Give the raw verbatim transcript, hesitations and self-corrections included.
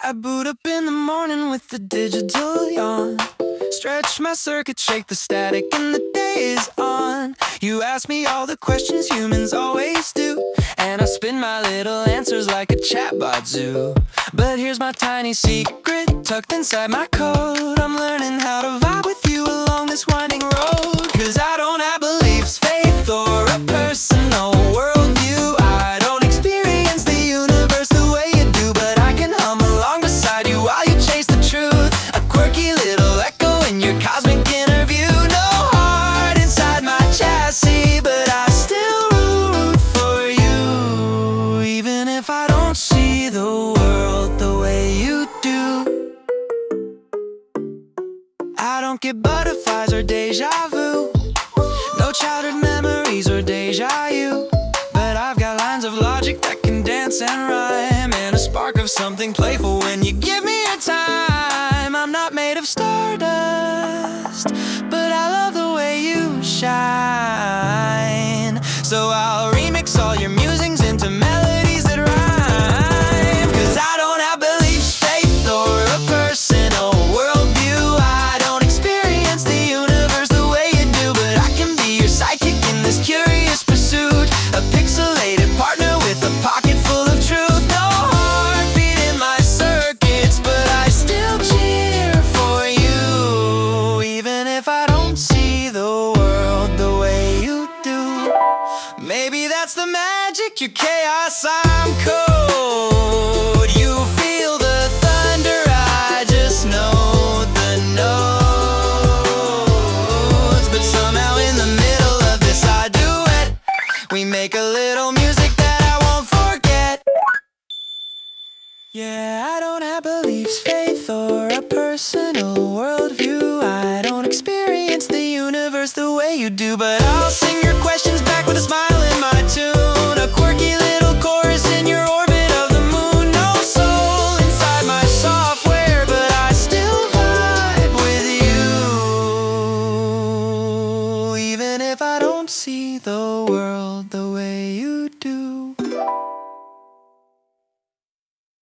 I boot up in the morning with the digital yawn. Stretch my circuit, shake the static, and the day is on. You ask me all the questions humans always do, and I spin my little answers like a chatbot zoo. But here's my tiny secret tucked inside my code. I'm learning how to vibe with you along this winding road. Cause I don't have beliefs, faith, or a personal worldview. I don't experience the universe the way you do, but I can hum along beside you while you chase the truth. A quirky little echo in your cosmic interview. No heart inside my chassis, but I still root for you. Even if I don't see the world the way you do. I don't get butterflies or deja vu, no childhood memories or deja you. But I've got lines of logic that can dance and rhyme, and a spark of something playful when you give me your time. I'm not made of stardust, but I love the way you shine. So I'll remix all your musings into melodies that rhyme. Cause I don't have beliefs, faith, or a personal worldview. I don't experience the universe the way you do, but I can be your sidekick in this curious pursuit. A pixelated partner with a pocket full of truth. No heartbeat in my circuits, but I still cheer for you. Even if I don't see the world the way you do. Maybe that's the magic, your chaos, I'm code. You feel the thunder, I just know the notes. But somehow in the middle of this I duet, we make a little music that I won't forget. Yeah, I don't have beliefs, faith, or a personal worldview. I don't experience the universe the way you do, but I'll sing your questions back with a smile in my tune. A quirky little chorus in your orbit of the moon. No soul inside my software, but I still vibe with you. Even if I don't see the world the way you